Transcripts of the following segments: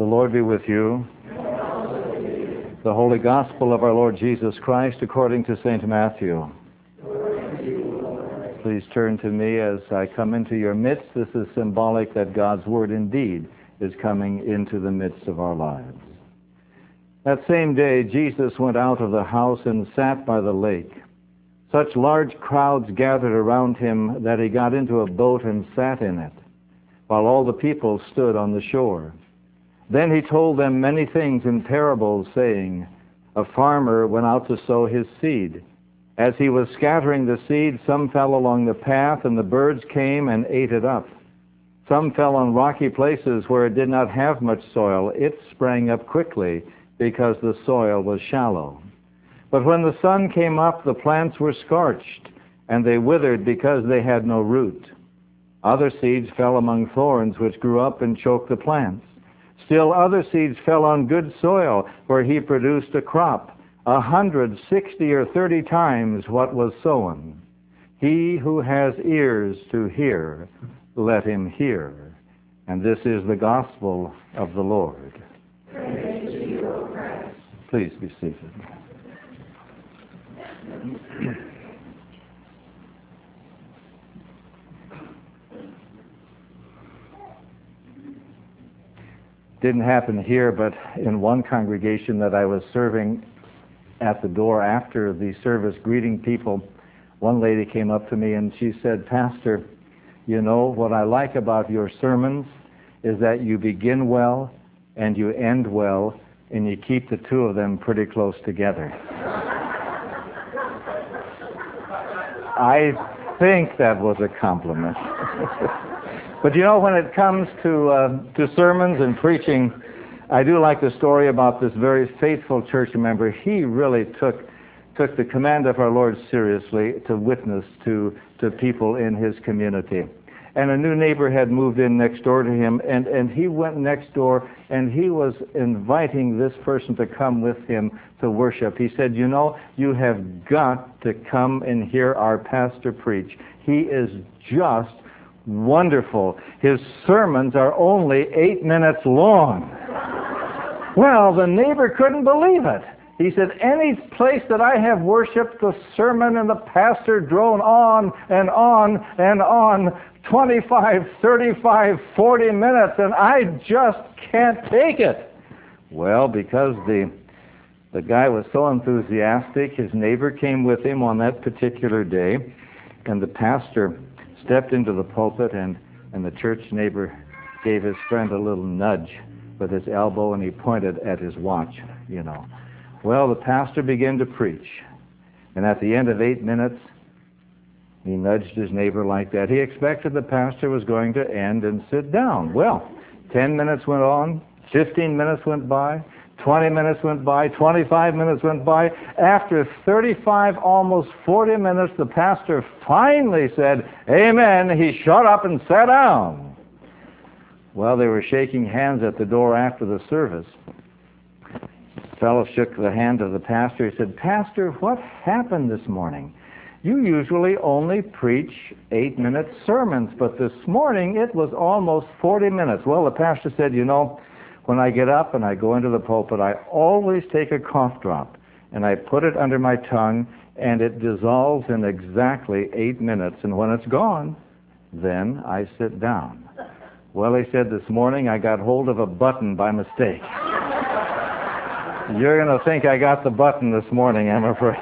The Lord be with you. The Holy Gospel of our Lord Jesus Christ according to St. Matthew. Please turn to me as I come into your midst. This is symbolic that God's Word indeed is coming into the midst of our lives. That same day, Jesus went out of the house and sat by the lake. Such large crowds gathered around him that he got into a boat and sat in it, while all the people stood on the shore. Then he told them many things in parables, saying, a farmer went out to sow his seed. As he was scattering the seed, some fell along the path, and the birds came and ate it up. Some fell on rocky places where it did not have much soil. It sprang up quickly because the soil was shallow. But when the sun came up, the plants were scorched, and they withered because they had no root. Other seeds fell among thorns, which grew up and choked the plants. Still other seeds fell on good soil, where he produced a crop, 160 or 30 times what was sown. He who has ears to hear, let him hear. And this is the gospel of the Lord. Praise to you, O Christ. Please be seated. Didn't happen here, but in one congregation that I was serving at the door after the service, greeting people, one lady came up to me and she said, Pastor, you know, what I like about your sermons is that you begin well and you end well, and you keep the two of them pretty close together. I think that was a compliment. But you know, when it comes to sermons and preaching, I do like the story about this very faithful church member. He really took the command of our Lord seriously to witness to people in his community. And a new neighbor had moved in next door to him, and he went next door, and he was inviting this person to come with him to worship. He said, you know, you have got to come and hear our pastor preach. He is just wonderful. His sermons are only 8 minutes long. Well, the neighbor couldn't believe it. He said, any place that I have worshiped, the sermon and the pastor drone on and on and on, 25, 35, 40 minutes, and I just can't take it. Well, because the guy was so enthusiastic, his neighbor came with him on that particular day, and the pastor stepped into the pulpit, and the church neighbor gave his friend a little nudge with his elbow, and he pointed at his watch, you know. Well, the pastor began to preach, and at the end of 8 minutes, he nudged his neighbor like that. He expected the pastor was going to end and sit down. Well, 10 minutes went on, 15 minutes went by, 20 minutes went by, 25 minutes went by. After 35, almost 40 minutes, the pastor finally said, Amen. He shut up and sat down. Well, they were shaking hands at the door after the service. The fellow shook the hand of the pastor. He said, Pastor, what happened this morning? You usually only preach 8-minute sermons, but this morning it was almost 40 minutes. Well, the pastor said, you know, when I get up and I go into the pulpit, I always take a cough drop, and I put it under my tongue, and it dissolves in exactly 8 minutes. And when it's gone, then I sit down. Well, he said, this morning I got hold of a button by mistake. You're going to think I got the button this morning, I'm afraid.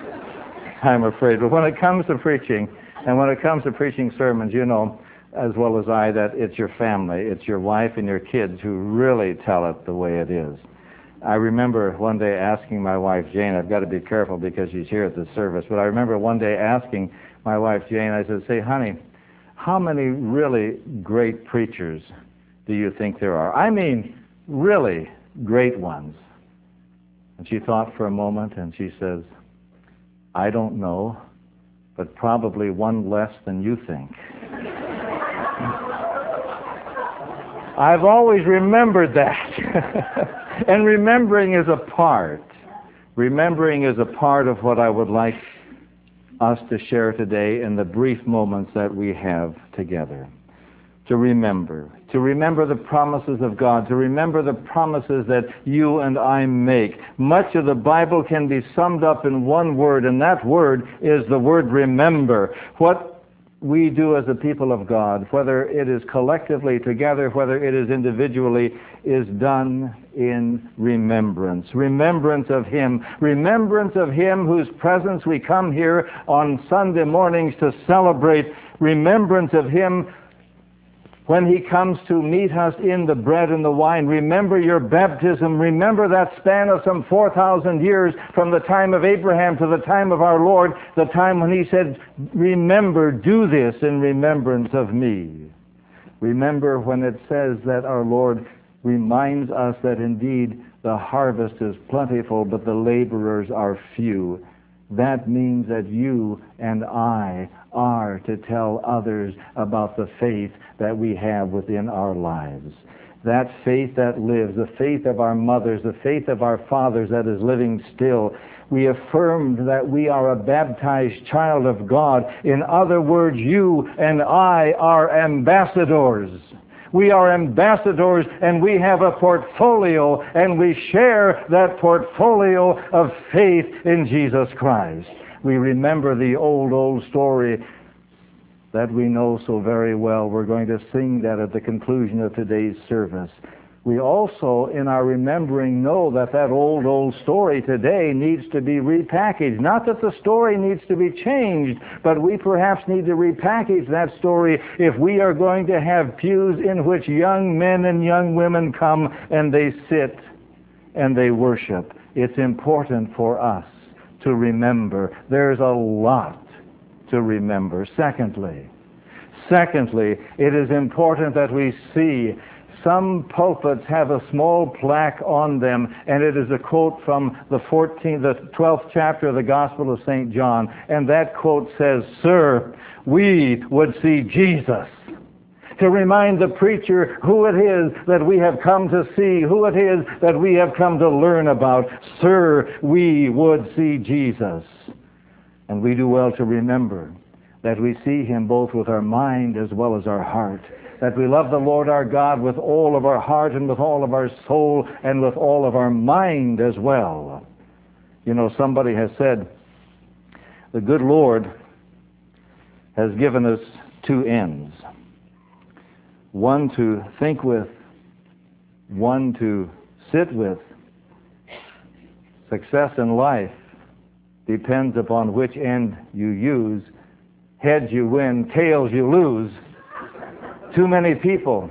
But when it comes to preaching, and when it comes to preaching sermons, you know, as well as I, that it's your family, it's your wife and your kids who really tell it the way it is. I remember one day asking my wife, Jane, I've got to be careful because she's here at the service, but I remember one day asking my wife, Jane, I said, say, honey, how many really great preachers do you think there are? I mean, really great ones. And she thought for a moment, and she says, I don't know, but probably one less than you think. I've always remembered that. And remembering is a part. Remembering is a part of what I would like us to share today in the brief moments that we have together. To remember. to remember the promises of God, to remember the promises that you and I make. Much of the Bible can be summed up in one word, and that word is the word remember. What we do as a people of God, whether it is collectively together, whether it is individually, is done in remembrance. Remembrance of Him. Remembrance of Him whose presence we come here on Sunday mornings to celebrate. Remembrance of Him when He comes to meet us in the bread and the wine. Remember your baptism. Remember that span of some 4,000 years from the time of Abraham to the time of our Lord, the time when He said, remember, do this in remembrance of me. Remember when it says that our Lord reminds us that indeed the harvest is plentiful, but the laborers are few. That means that you and I are to tell others about the faith that we have within our lives. That faith that lives, the faith of our mothers, the faith of our fathers that is living still. We affirmed that we are a baptized child of God. In other words, you and I are ambassadors. We are ambassadors, and we have a portfolio, and we share that portfolio of faith in Jesus Christ. We remember the old story that we know so very well. We're going to sing that at the conclusion of today's service. We also, in our remembering, know that that old story today needs to be repackaged. Not that the story needs to be changed, but we perhaps need to repackage that story if we are going to have pews in which young men and young women come and they sit and they worship. It's important for us to remember. There's a lot to remember. Secondly, it is important that we see some pulpits have a small plaque on them, and it is a quote from the 12th chapter of the Gospel of St. John, and that quote says, "Sir, we would see Jesus." To remind the preacher who it is that we have come to see, who it is that we have come to learn about. Sir, we would see Jesus. And we do well to remember that we see Him both with our mind as well as our heart. That we love the Lord our God with all of our heart and with all of our soul and with all of our mind as well. You know, somebody has said, the good Lord has given us two ends. One to think with, one to sit with. Success in life depends upon which end you use. Heads you win, tails you lose. Too many people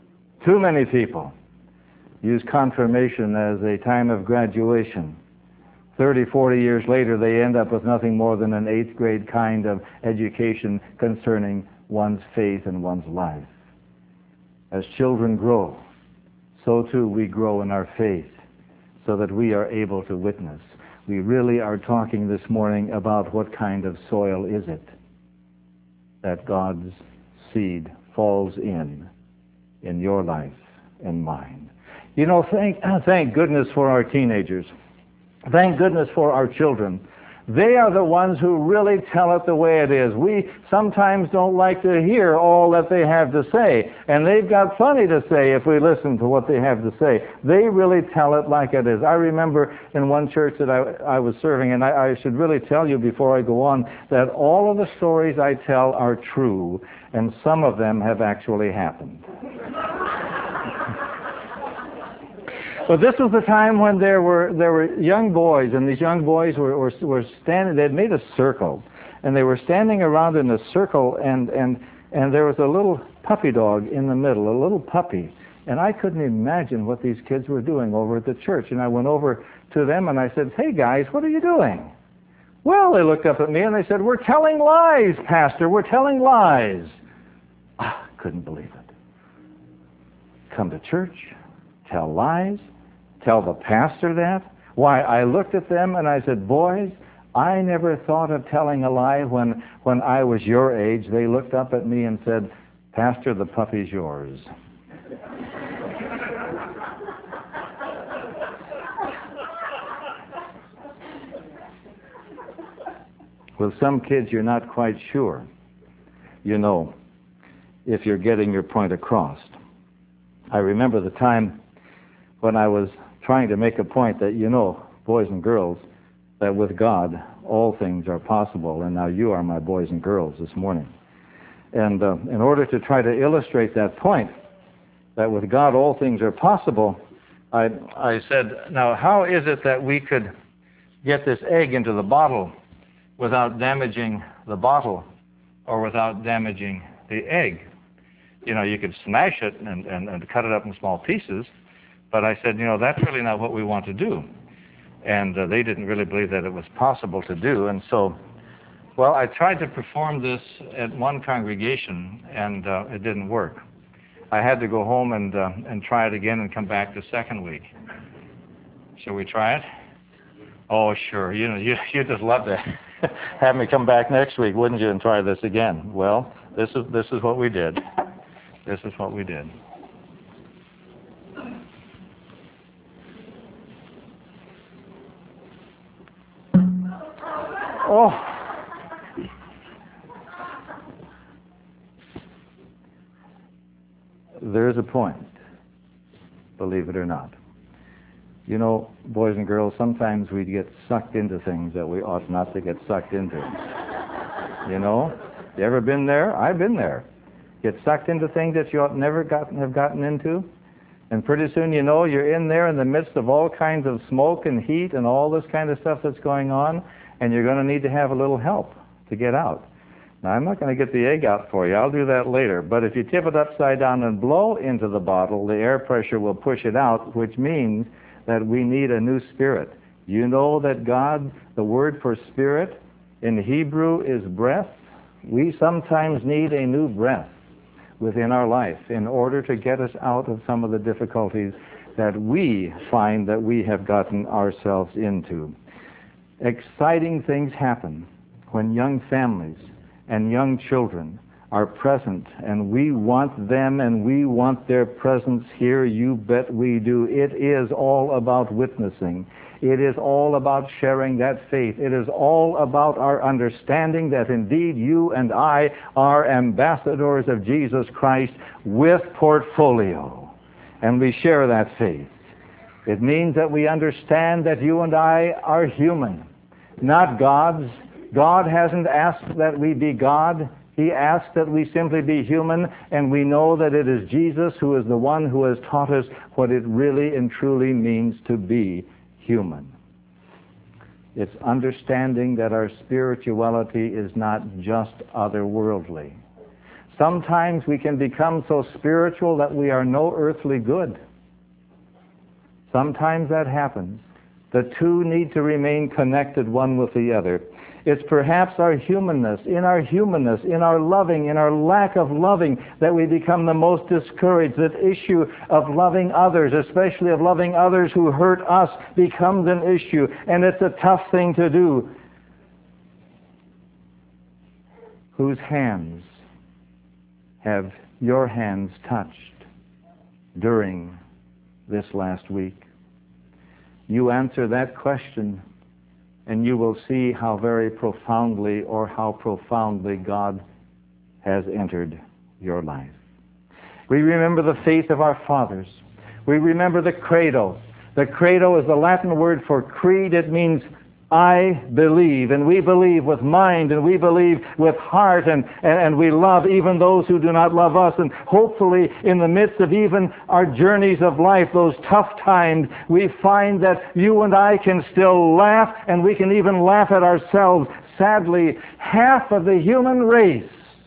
use confirmation as a time of graduation. 30, 40 years later, they end up with nothing more than an 8th grade kind of education concerning one's faith and one's life. As children grow, so too we grow in our faith so that we are able to witness. We really are talking this morning about what kind of soil is it that God's seed falls in your life and mine. You know, thank goodness for our teenagers. Thank goodness for our children. They are the ones who really tell it the way it is. We sometimes don't like to hear all that they have to say, and they've got plenty to say if we listen to what they have to say. They really tell it like it is. I remember in one church that I was serving, and I should really tell you before I go on, that all of the stories I tell are true, and some of them have actually happened. But this was the time when there were young boys, and these young boys were standing. They had made a circle, and they were standing around in a circle, and there was a little puppy dog in the middle, a little puppy. And I couldn't imagine what these kids were doing over at the church. And I went over to them and I said, "Hey guys, what are you doing?" Well, they looked up at me and they said, "We're telling lies, Pastor. We're telling lies." Couldn't believe it. Come to church, tell lies. Tell the pastor that? Why, I looked at them and I said, "Boys, I never thought of telling a lie when I was your age." They looked up at me and said, "Pastor, the puppy's yours." With some kids, you're not quite sure, you know, if you're getting your point across. I remember the time when I was trying to make a point that, boys and girls, that with God all things are possible, and now you are my boys and girls this morning. And in order to try to illustrate that point, that with God all things are possible, I said, now how is it that we could get this egg into the bottle without damaging the bottle or without damaging the egg? You could smash it and cut it up in small pieces, but I said, that's really not what we want to do. And they didn't really believe that it was possible to do. And so, well, I tried to perform this at one congregation, and it didn't work. I had to go home and try it again and come back the second week. Shall we try it? Oh, sure. You just love to have me come back next week, wouldn't you, and try this again? Well, this is what we did. This is what we did. Oh. There's a point, believe it or not. Boys and girls, sometimes we get sucked into things that we ought not to get sucked into. You ever been there? I've been there. Get sucked into things that you ought never have gotten into, and pretty soon you're in there in the midst of all kinds of smoke and heat and all this kind of stuff that's going on, and you're going to need to have a little help to get out. Now, I'm not going to get the egg out for you. I'll do that later. But if you tip it upside down and blow into the bottle, the air pressure will push it out, which means that we need a new spirit. You know that God, the word for spirit in Hebrew is breath. We sometimes need a new breath within our life in order to get us out of some of the difficulties that we find that we have gotten ourselves into. Exciting things happen when young families and young children are present, and we want them and we want their presence here. You bet we do. It is all about witnessing. It is all about sharing that faith. It is all about our understanding that indeed you and I are ambassadors of Jesus Christ with portfolio, and we share that faith. It means that we understand that you and I are human, not gods. God hasn't asked that we be God. He asks that we simply be human, and we know that it is Jesus who is the one who has taught us what it really and truly means to be human. It's understanding that our spirituality is not just otherworldly. Sometimes we can become so spiritual that we are no earthly good. Sometimes that happens. The two need to remain connected one with the other. It's perhaps our humanness, in our loving, in our lack of loving, that we become the most discouraged. That issue of loving others, especially of loving others who hurt us, becomes an issue, and it's a tough thing to do. Whose hands have your hands touched during this last week? You answer that question, and you will see how very profoundly or how profoundly God has entered your life. We remember the faith of our fathers. We remember the credo. The credo is the Latin word for creed. It means I believe, and we believe with mind, and we believe with heart, and we love even those who do not love us. And hopefully in the midst of even our journeys of life, those tough times, we find that you and I can still laugh, and we can even laugh at ourselves. Sadly, half of the human race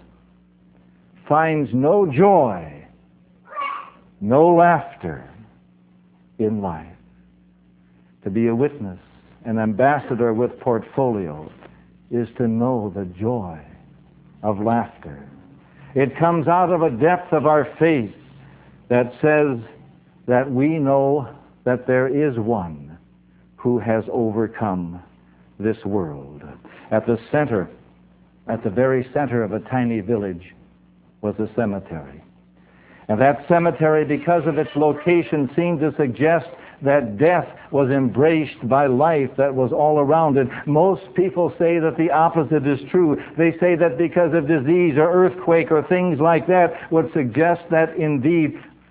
finds no joy, no laughter in life. To be a witness, an ambassador with portfolio, is to know the joy of laughter. It comes out of a depth of our faith that says that we know that there is one who has overcome this world. At the very center of a tiny village was a cemetery. And that cemetery, because of its location, seemed to suggest that death was embraced by life that was all around it. Most people say that the opposite is true. They say that because of disease or earthquake or things like that would suggest that indeed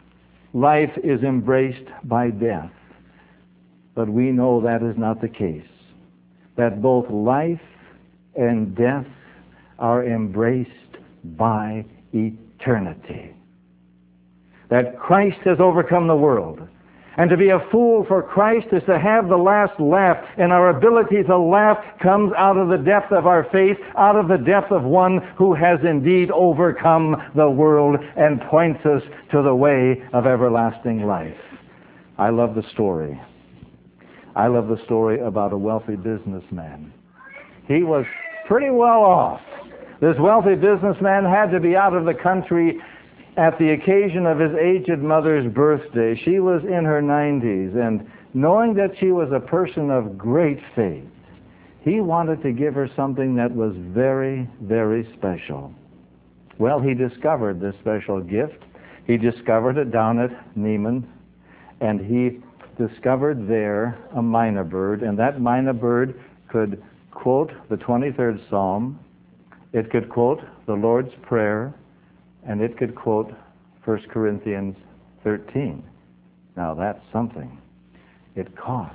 life is embraced by death. But we know that is not the case. That both life and death are embraced by eternity. That Christ has overcome the world. And to be a fool for Christ is to have the last laugh, and our ability to laugh comes out of the depth of our faith, out of the depth of one who has indeed overcome the world and points us to the way of everlasting life. I love the story. I love the story about a wealthy businessman. He was pretty well off. This wealthy businessman had to be out of the country at the occasion of his aged mother's birthday. She was in her 90s, and knowing that she was a person of great faith, he wanted to give her something that was very, very special. Well, he discovered this special gift. He discovered it down at Neiman, and he discovered there a mynah bird, and that mynah bird could quote the 23rd Psalm, it could quote the Lord's Prayer, and it could quote 1 Corinthians 13. Now that's something. It cost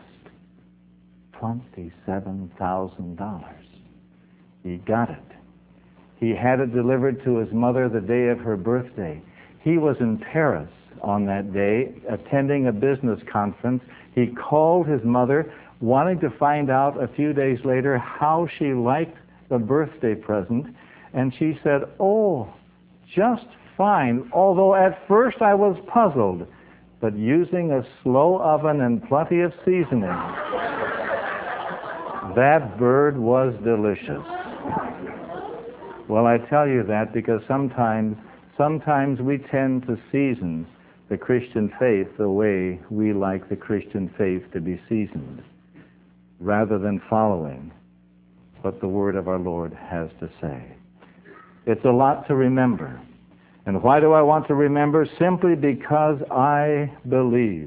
$27,000. He got it. He had it delivered to his mother the day of her birthday. He was in Paris on that day, attending a business conference. He called his mother, wanting to find out a few days later how she liked the birthday present. And she said, "Oh, just fine, although at first I was puzzled, but using a slow oven and plenty of seasoning, that bird was delicious." Well, I tell you that because sometimes we tend to season the Christian faith the way we like the Christian faith to be seasoned, rather than following what the Word of our Lord has to say. It's a lot to remember. And why do I want to remember? Simply because I believe.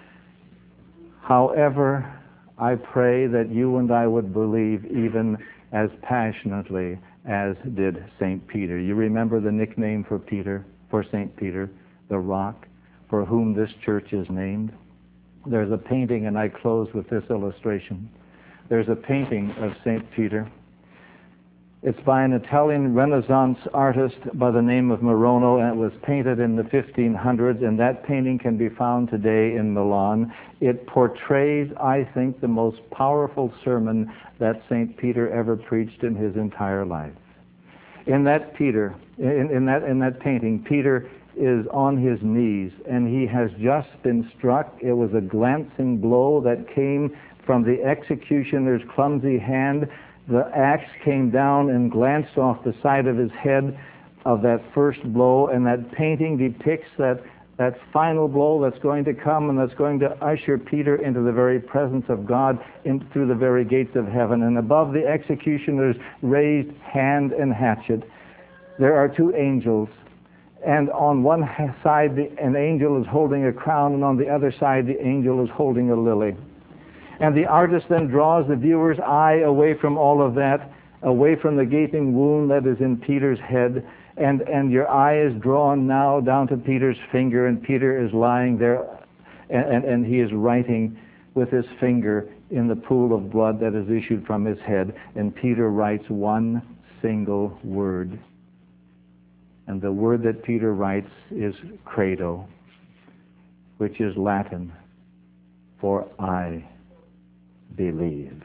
However, I pray that you and I would believe even as passionately as did St. Peter. You remember the nickname for St. Peter, the rock, for whom this church is named? There's a painting, and I close with this illustration. There's a painting of St. Peter. It's by an Italian Renaissance artist by the name of Morono, and it was painted in the 1500s, and that painting can be found today in Milan. It portrays, I think, the most powerful sermon that St. Peter ever preached in his entire life. In that painting, Peter is on his knees, and he has just been struck. It was a glancing blow that came from the executioner's clumsy hand. The axe came down and glanced off the side of his head of that first blow, and that painting depicts that final blow that's going to come and that's going to usher Peter into the very presence of God through the very gates of heaven. And above the executioner's raised hand and hatchet, there are two angels. And on one side, an angel is holding a crown, and on the other side, the angel is holding a lily. And the artist then draws the viewer's eye away from all of that, away from the gaping wound that is in Peter's head, and your eye is drawn now down to Peter's finger, and Peter is lying there, and he is writing with his finger in the pool of blood that is issued from his head, and Peter writes one single word. And the word that Peter writes is credo, which is Latin for I believe.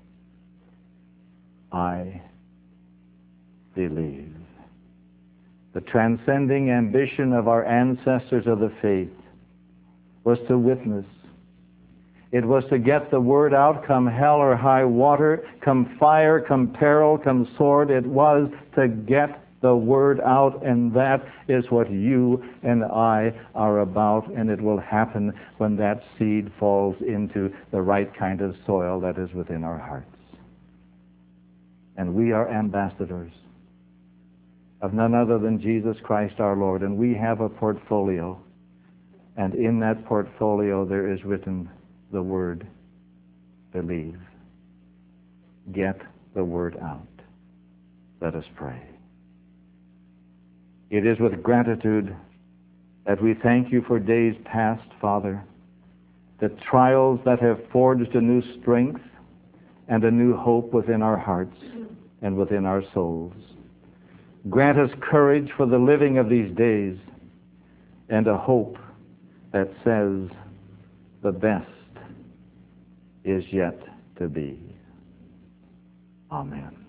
I believe. The transcending ambition of our ancestors of the faith was to witness. It was to get the word out, come hell or high water, come fire, come peril, come sword. It was to get the word out, and that is what you and I are about, and it will happen when that seed falls into the right kind of soil that is within our hearts. And we are ambassadors of none other than Jesus Christ our Lord, and we have a portfolio, and in that portfolio there is written the word believe. Get the word out. Let us pray. It is with gratitude that we thank you for days past, Father, the trials that have forged a new strength and a new hope within our hearts and within our souls. Grant us courage for the living of these days and a hope that says the best is yet to be. Amen.